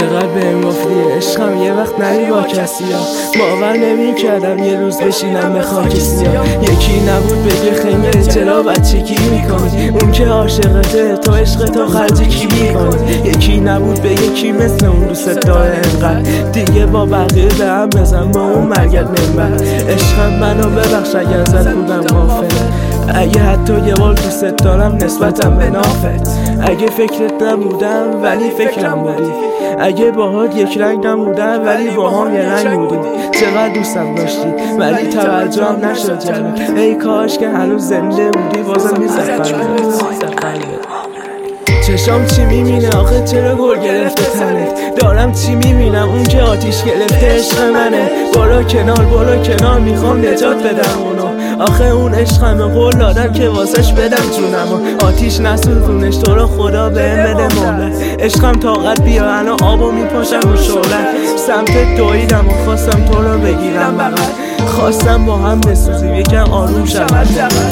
چقدر بهم گفتی عشقم یه وقت نری با کسی ها، باور نمی کردم یه روز بشینم به خاک سیاه. یکی نبود بگه خنگه چرا بچگی میکنی، اون که عاشقته تو عشق تو خرج کی میکنی. یکی نبود بگه کی مثل اون دوست داره انقدر، دیگه با بقیه به هم بزن با اون مرگت منبر. عشقم منو ببخش اگر ازت بودم غافل، اگه حتی یه بار دوست دارم نسبتم به نافت. اگه فکرت نبودم ولی فکرم بودی، اگه باهات یک رنگ نبودم ولی باهام یه رنگ بودی. چقدر دوستم داشتی ولی توجهم نشد جلوت، ای کاش که هنوز زنده بودی بازم میزد قلبت. چشام چی میبینه آخه چرا گل گرفته تنت، دارم چی میبینم اون که آتیش گرفته عشق منه. برو کنار میخوام نجات بدم اونو، آخه اون عشقمه قول دادم که واسش بدم جونمو. آتیش نسوزونش تو رو خدا بهم بده مهلت، عشقم طاقت بیا الان آبو میپاشم رو شعلت. سمتت دویدم و خواستم تو رو بگیرم بغل، خواستم با هم بسوزیم یکم آروم شود.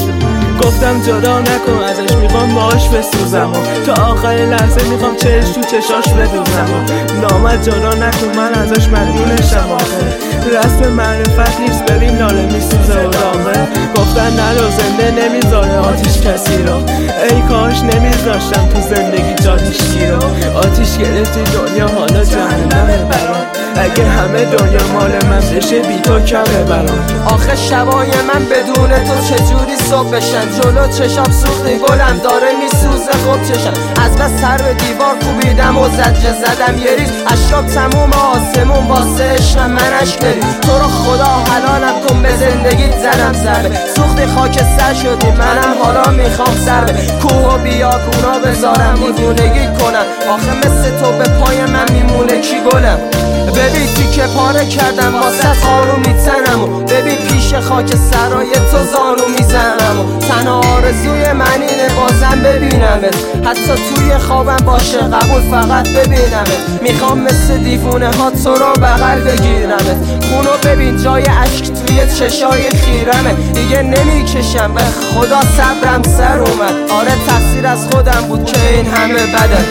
گفتم جدا نکن ازش میخوام باهاش بسوزم و تا آخر لحظه میخوام چش تو چشاش بدوزم و نامد جدا نکن من ازش مدیونشم. آخه رسم معرفت نیست ببین داره میسوزه و داغه، گفتن نرو زنده نمیذاره آتیش کسی رو. ای کاش نمیذاشتم تو زندگی جاتیشکی رو، آتیش گرفتی دنیا حالا جهنمه برام، اگه همه دنیا مال من بشه بی تو کمه برام. آخه شبای من بدون تو چجوری صبح بشن، جلو چشام سوختی گلم داره میسوزه خوب چشم. از بس سر به دیوار کوبیدم و زجه زدم یه ریز، اشراب تموم آسمون واسه عشقم من اشک بریز. تو رو خدا حلالم کن به زندگیت زنم ضربه، سوختی خاک سر شدی منم حالا میخوام ضربه. کوه و بیابونا بذارم دیوونگی کنم، آخه مثل تو به پای من میمونه کی گلم. ببین تیکه پاره کردم واسه خارو میتنم و ببین پیش خاک سرای تو زانو میزنم و تنها آرزوی من اینه بازم ببینمت، حتی توی خوابم باشه قبول فقط ببینمت. میخوام مثل دیوونه ها تو رو بغل بگیرمت، خونو ببین جای اشک توی چشای خیرمه. دیگه نمیکشم به خدا صبرم سر اومد، آره تقصیر از خودم بود که این همه بده.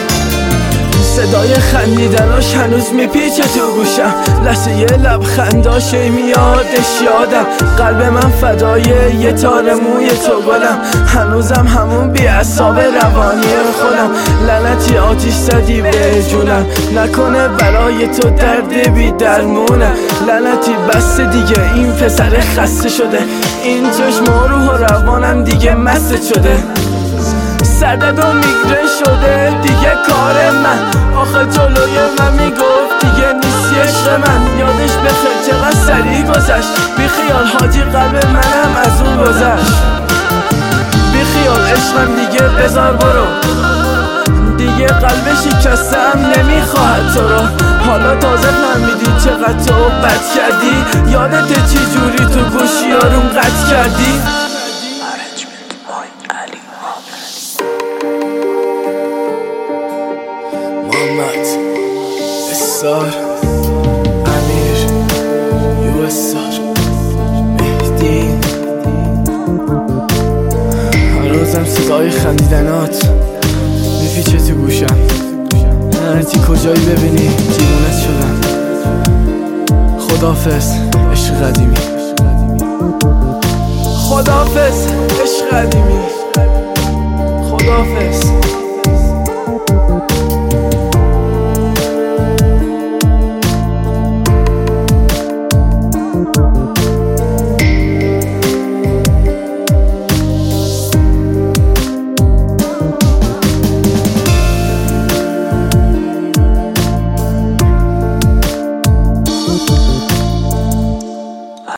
صدای خندیدناش هنوز میپیچه تو گوشم، لحظه یه لبخنداش میادش یادم. قلب من فدای یه تار موی تو گلم، هنوزم همون بی اعصاب روانی خودم. لعنتی آتیش زدی به جونم، نکنه برای تو درد بی درمونه. لعنتی بس دیگه این پسر خسته شده، این چشم و روح و روانم دیگه مست شده. سردرد و میگرن شده دیگه کار من، آخه جلوی من میگفت دیگه نیستی عشق من. یادش بخیر چقدر سریع گذشت، بی خیال حاجی قلب منم از اون گذشت. بی خیال عشقم دیگه بذار برو، دیگه قلب شکستم نمیخواهد تو رو. حالا تازه فهمیدی چقدر تو بد کردی، یادت چی جوری تو گوشی آروم قطع کردی. محمد اسار امیر یوسار مهدی، هنوزم صدای خندیدنات میپیچه تو گوشم. لعنتی کجایی ببینی دیوونت شدم. خداحافظ عشق قدیمی، خداحافظ عشق قدیمی، خداحافظ.